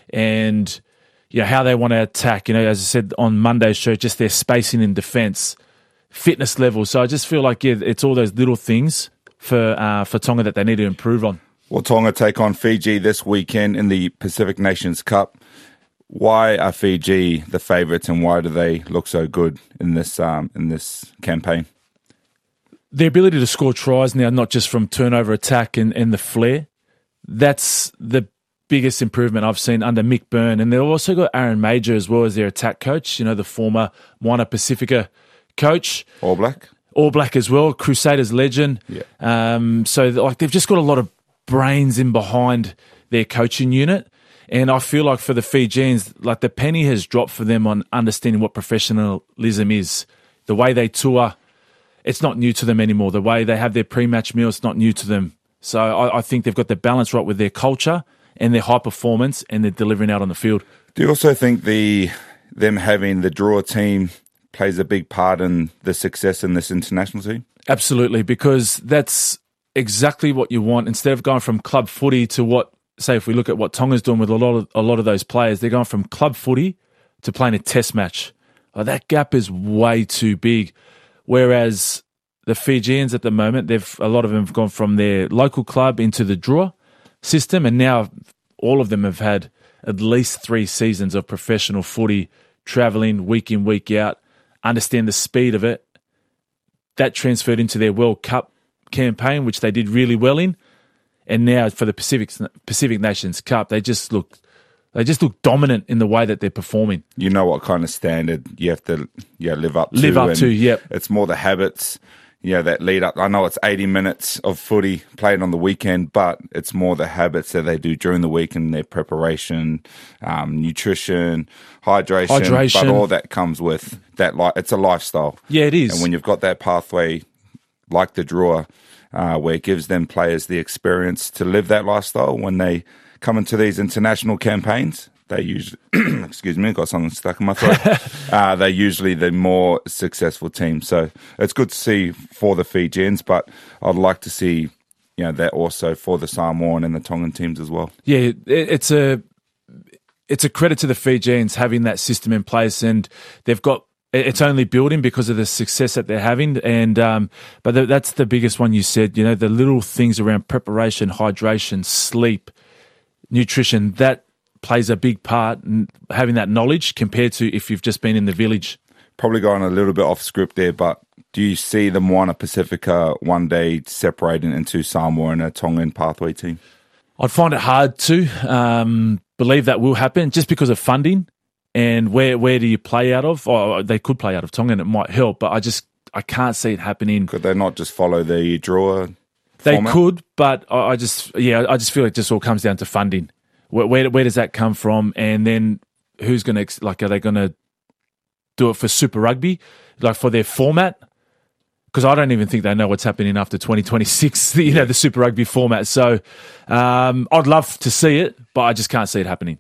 and you know, how they want to attack. You know, as I said on Monday's show, just their spacing in defence, fitness level. So I just feel like, yeah, it's all those little things for uh, for Tonga that they need to improve on. Well, Tonga take on Fiji this weekend in the Pacific Nations Cup. Why are Fiji the favourites and why do they look so good in this um, in this campaign? The ability to score tries now, not just from turnover attack and, and the flair, that's the biggest improvement I've seen under Mick Byrne. And they've also got Aaron Major as well as their attack coach, you know, the former Moana Pacifica coach. All Black. All Black as well, Crusaders legend. Yeah. Um, so like they've just got a lot of brains in behind their coaching unit. And I feel like for the Fijians, like the penny has dropped for them on understanding what professionalism is. The way they tour, it's not new to them anymore. The way they have their pre-match meal, it's not new to them. So I, I think they've got the balance right with their culture and their high performance, and they're delivering out on the field. Do you also think the them having the draw team plays a big part in the success in this international team? Absolutely, because that's exactly what you want. Instead of going from club footy to what, say, if we look at what Tonga's doing with a lot of a lot of those players, they're going from club footy to playing a test match. Oh, that gap is way too big. Whereas the Fijians at the moment, they've a lot of them have gone from their local club into the draw system, and now all of them have had at least three seasons of professional footy, travelling week in, week out, understand the speed of it. That transferred into their World Cup campaign, which they did really well in, and now for the Pacific Pacific Nations Cup, they just look they just look dominant in the way that they're performing. You know what kind of standard you have to yeah live up to. Live up to, yep. It's more the habits, you know, that lead up. I know it's eighty minutes of footy played on the weekend, but it's more the habits that they do during the week and their preparation, um, nutrition, hydration, hydration, but all that comes with that. Li- it's a lifestyle. Yeah, it is. And when you've got that pathway like the draw, uh, where it gives them players the experience to live that lifestyle when they come into these international campaigns, they usually, excuse me, got something stuck in my throat. uh, they're usually the more successful team. So it's good to see for the Fijians, but I'd like to see, you know, that also for the Samoan and the Tongan teams as well. Yeah, it's a it's a credit to the Fijians having that system in place, and they've got. It's only building because of the success that they're having, and um, but that's the biggest one you said. You know, the little things around preparation, hydration, sleep, nutrition, that plays a big part in having that knowledge compared to if you've just been in the village. Probably going a little bit off script there, but do you see the Moana Pacifica one day separating into Samoa and a Tongan pathway team? I'd find it hard to um, believe that will happen just because of funding. And where where do you play out of? Oh, they could play out of Tonga and it might help, but I just I can't see it happening. Could they not just follow the draw They format? could, but I I just yeah, I just feel it just all comes down to funding. Where where, where does that come from? And then who's going to, like, are they going to do it for Super Rugby, like for their format? Because I don't even think they know what's happening after twenty twenty-six, you know, the Super Rugby format. So um, I'd love to see it, but I just can't see it happening.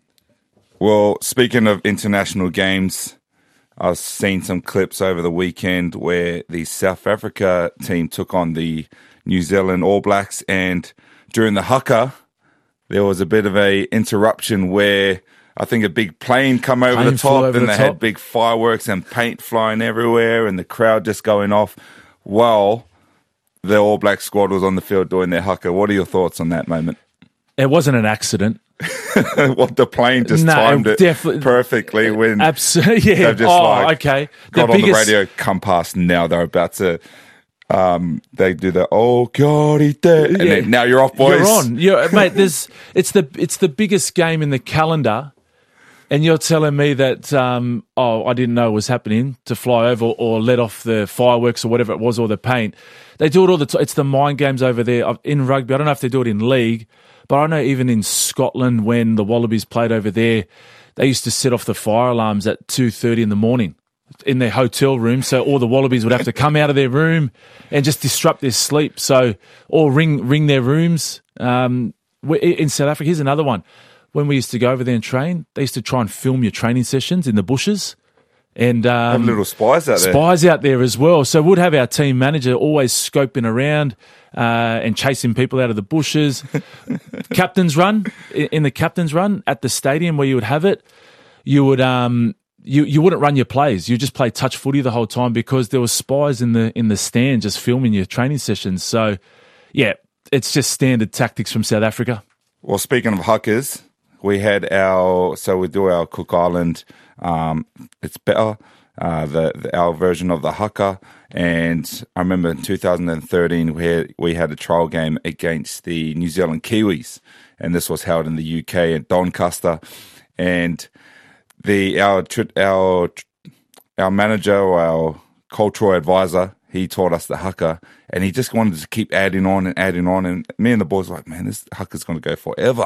Well, speaking of international games, I've seen some clips over the weekend where the South Africa team took on the New Zealand All Blacks, and during the haka, there was a bit of a interruption where I think a big plane come over Plane the flew top, over and the they top. had big fireworks and paint flying everywhere, and the crowd just going off while the All Black squad was on the field doing their haka. What are your thoughts on that moment? It wasn't an accident. Well, the plane just No, timed it definitely- perfectly when Absolutely, yeah. they've just oh, like okay. got The on biggest- the radio, come past now, they're about to Um, they do the oh God, and yeah. then now you're off, boys. You're on, you're, mate. There's it's the it's the biggest game in the calendar, and you're telling me that um, oh, I didn't know it was happening to fly over or let off the fireworks or whatever it was or the paint. They do it all the time. It's the mind games over there in rugby. I don't know if they do it in league, but I know even in Scotland when the Wallabies played over there, they used to set off the fire alarms at two thirty in the morning in their hotel room, so all the Wallabies would have to come out of their room and just disrupt their sleep. So, or ring ring their rooms. Um, in South Africa, here's another one. When we used to go over there and train, they used to try and film your training sessions in the bushes. And um, have little spies out there. Spies out there as well. So we'd have our team manager always scoping around uh, and chasing people out of the bushes. Captain's run, in the captain's run at the stadium where you would have it, you would... Um, You you wouldn't run your plays. You just play touch footy the whole time because there were spies in the in the stand just filming your training sessions. So, yeah, it's just standard tactics from South Africa. Well, speaking of huckers, we had our so we do our Cook Island. Um, it's better uh, the, the our version of the haka. And I remember in two thousand thirteen we had we had a trial game against the New Zealand Kiwis, and this was held in the U K at Doncaster, and The our our our manager or our cultural advisor, he taught us the haka, and he just wanted to keep adding on and adding on. And me and the boys were like, man, this haka's going to go forever.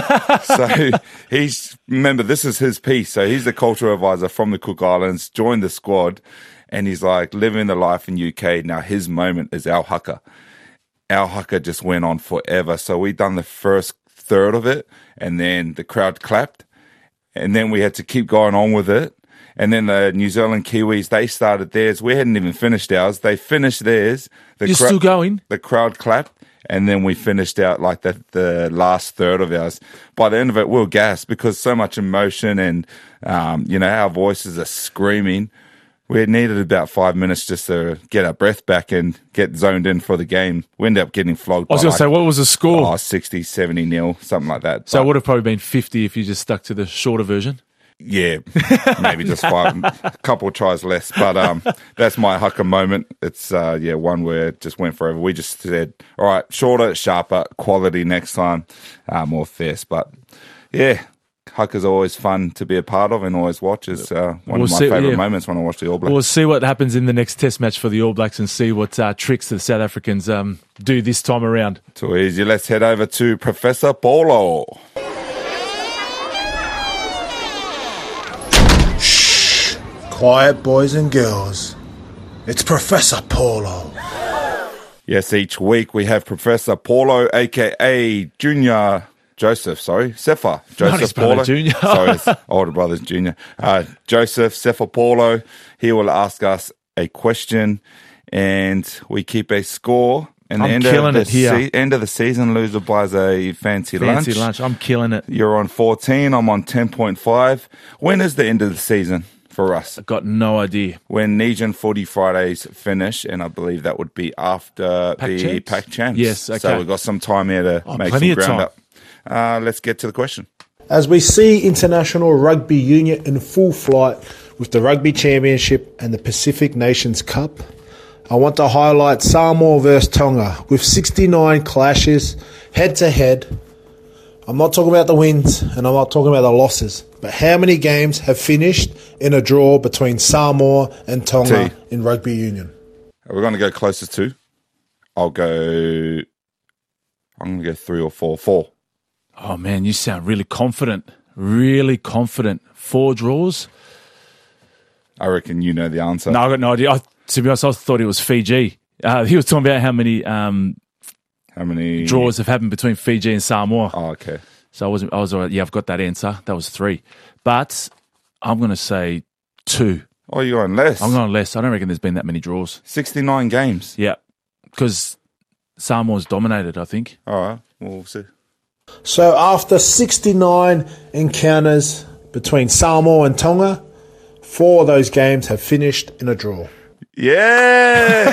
So he's remember this is his piece. So he's the cultural advisor from the Cook Islands, joined the squad, and he's like living the life in U K. Now his moment is our haka. Our haka just went on forever. So we done the first third of it, and then the crowd clapped. And then we had to keep going on with it. And then the New Zealand Kiwis, they started theirs. We hadn't even finished ours. They finished theirs. The You're cra- still going? The crowd clapped. And then we finished out like the, the last third of ours. By the end of it, we were gassed because so much emotion and, um, you know, our voices are screaming. We needed about five minutes just to get our breath back and get zoned in for the game. We ended up getting flogged. I was going to like, say, what was the score? Oh, sixty, seventy nil, something like that. So but, it would have probably been fifty if you just stuck to the shorter version? Yeah, maybe just five, a couple of tries less. But um, that's my haka moment. It's, uh, yeah, one where it just went forever. We just said, all right, shorter, sharper, quality next time, uh, more fierce. But, yeah. Haka's always fun to be a part of and always watch. It's uh, one we'll of my see, favourite yeah. moments when I watch the All Blacks. We'll see what happens in the next Test match for the All Blacks and see what uh, tricks the South Africans um, do this time around. Too easy. Let's head over to Professor Paulo. Shh! Quiet, boys and girls. It's Professor Paulo. Yes, each week we have Professor Paulo, a k a. Junior... Joseph, sorry, Sefa. Joseph Paulo. Junior. Sorry, it's older brother's Junior. Uh, Joseph Sefa Paulo. He will ask us a question, and we keep a score. And I'm the end killing of the it here. Se- end of the season, loser buys a fancy, Fancy lunch. lunch. I'm killing it. You're on fourteen. I'm on ten point five. When is the end of the season for us? I've got no idea. When Nesian Footy Fridays finish, and I believe that would be after Pac the champs? Pac Champs. Yes, okay. So we've got some time here to Oh, make plenty some of ground time. up. Uh, let's get to the question. As we see International Rugby Union in full flight with the Rugby Championship and the Pacific Nations Cup, I want to highlight Samoa versus Tonga with sixty-nine clashes head to head. I'm not talking about the wins and I'm not talking about the losses, but how many games have finished in a draw between Samoa and Tonga T. in Rugby Union? We're going to go closest to. I'll go. I'm going to go three or four. Four. Oh, man, you sound really confident. Really confident. Four draws? I reckon you know the answer. No, I got no idea. I, to be honest, I thought it was Fiji. Uh, he was talking about how many um, how many draws have happened between Fiji and Samoa. Oh, okay. So I wasn't. I was all right. Yeah, I've got that answer. That was three. But I'm going to say two. Oh, you're on less. I'm going less. I don't reckon there's been that many draws. sixty-nine games. Yeah, because Samoa's dominated, I think. All right, we'll see. So after sixty-nine encounters between Samoa and Tonga, four of those games have finished in a draw. Yeah!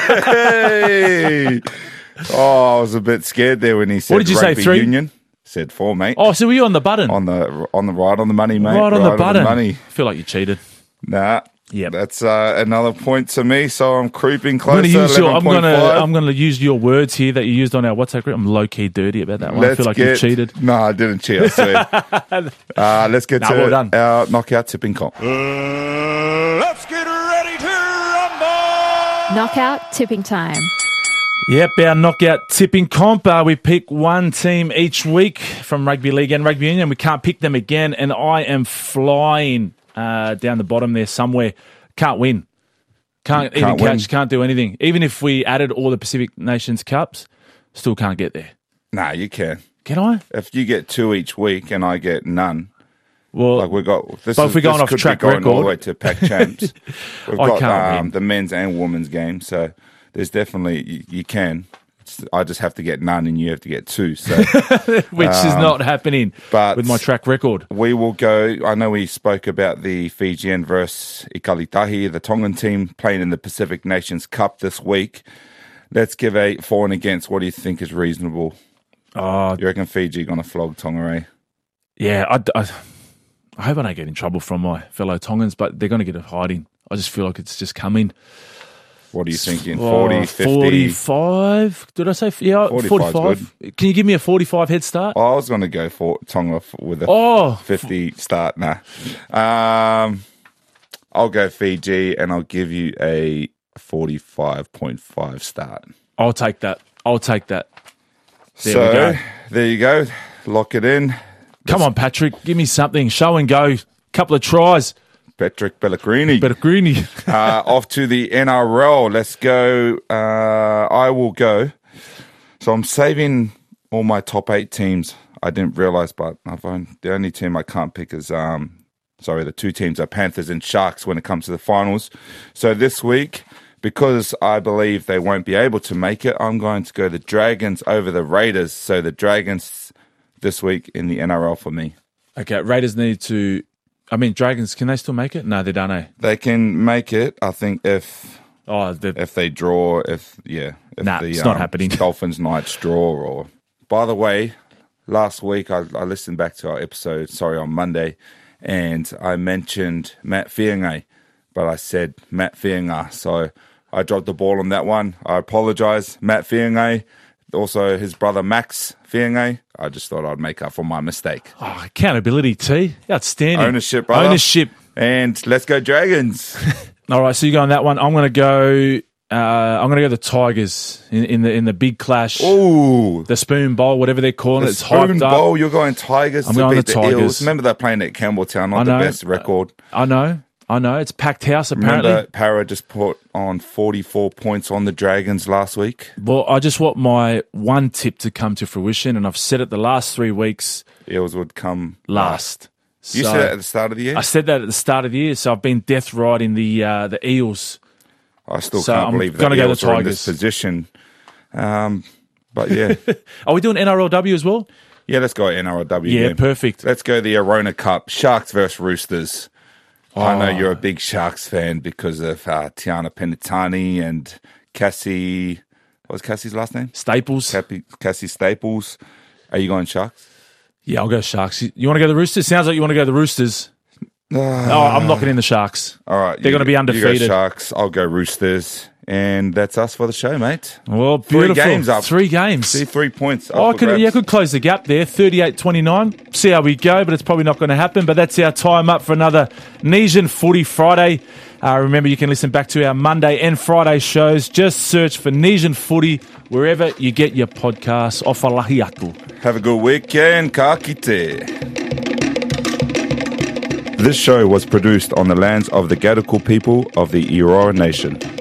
Oh, I was a bit scared there when he said What did you rugby say, three? union. Said four, mate. Oh, so were you on the button? On the on the right on the money, mate. Right on the button. money. I feel like you cheated. Nah, Yep. That's uh, another point to me, so I'm creeping I'm closer. gonna use your, I'm eleven point gonna five. I'm gonna use your words here that you used on our WhatsApp group. I'm low key dirty about that one. Let's I feel like get, you cheated. No, I didn't cheat. I swear. uh, let's get Nah, to well done. our knockout tipping comp. Let's get ready to rumble! Knockout tipping time. Yep, our knockout tipping comp. Uh, we pick one team each week from Rugby League and Rugby Union. We can't pick them again, and I am flying uh, down the bottom there somewhere. Can't win. Can't, Can't even win. catch. Can't do anything. Even if we added all the Pacific Nations Cups, still can't get there. Nah, you can. Can I? If you get two each week and I get none, well, like we got. This but is, if we're going this off could track be going all the record- way to Pac Champs. We've I got can't um, win. the men's and women's game, so there's definitely you, you can. It's, I just have to get none, and you have to get two. So, which is um, not happening but with my track record. We will go. I know we spoke about the Fijian versus Ikalitahi, the Tongan team playing in the Pacific Nations Cup this week. Let's give a for and against. What do you think is reasonable? Oh, You reckon Fiji going to flog Tonga, eh? yeah. I, I, I hope I don't get in trouble from my fellow Tongans, but they're going to get a hiding. I just feel like it's just coming. What are you thinking? Oh, forty, fifty? forty-five? Did I say? Yeah, forty-five's forty-five. Can you give me a forty-five head start? Oh, I was going to go for Tonga f- with a Oh. fifty start. Nah. Um, I'll go Fiji and I'll give you a forty-five point five start. I'll take that. I'll take that. There so, we go. there you go. Lock it in. Come on, Patrick. Give me something. Show and go. Couple of tries. Patrick Pellegrini. Pellegrini. uh, off to the N R L. Let's go. Uh, I will go. So I'm saving all my top eight teams. I didn't realize, but I've only, the only team I can't pick is, um, sorry, the two teams are Panthers and Sharks when it comes to the finals. So this week, because I believe they won't be able to make it, I'm going to go the Dragons over the Raiders. So the Dragons this week in the N R L for me. Okay, Raiders need to... I mean, Dragons, can they still make it? No, they don't, eh? They can make it, I think, if Oh, the, if they draw, if, yeah. If Nah, the, it's not happening. Dolphins Knights draw or... By the way, last week I, I listened back to our episode, sorry, on Monday, and I mentioned Matt Fianga, but I said Matt Fianga, so I dropped the ball on that one. I apologise, Matt Fianga, also his brother Max Fianga. I just thought I'd make up for my mistake. oh, accountability, T. Outstanding. Ownership, brother. Ownership. And let's go Dragons. All right, so you go on that one. I'm going to go... Uh, I'm going to go the Tigers in, in the in the big clash. Ooh. The Spoon Bowl, whatever they're calling The it. It's Spoon hyped up. Bowl, you're going Tigers I'm to going beat the the, Tigers. Eels. Remember they're playing at Campbelltown, not I the know. best record. I know. I know. It's packed house, apparently. Remember Para just put on forty-four points on the Dragons last week? Well, I just want my one tip to come to fruition, and I've said it the last three weeks. Eels would come last. You So- said that at the start of the year? I said that at the start of the year, so I've been death riding the uh, the Eels. I still So can't I'm believe that gonna the go the Eels are in this Tigers. position. Um, but yeah. Are we doing N R L W as well? yeah, let's go N R L W. Yeah, game. perfect. Let's go the Arona Cup. Sharks versus Roosters. I know Oh. you're a big Sharks fan because of uh, Tiana Penitani and Cassie. What was Cassie's last name? Staples. Cassie, Cassie Staples. Are you going Sharks? Yeah, I'll go Sharks. You want to go the Roosters? Sounds like you want to go the Roosters. oh, I'm locking in the Sharks. All right. They're you- going to be You undefeated. go Sharks. I'll go Roosters. And that's us for the show, mate. Well, Three beautiful. games up. Three games. See, three points. Up Oh, I for could, grabs. yeah, I could close the gap there, thirty-eight twenty-nine. See how we go, but it's probably not going to happen. But that's our time up for another Nesian Footy Friday. Uh, remember, you can listen back to our Monday and Friday shows. Just search for Nesian Footy wherever you get your podcasts. Ofalahi atu. Have a good weekend. Ka kite. This show was produced on the lands of the Gadigal people of the Eora Nation.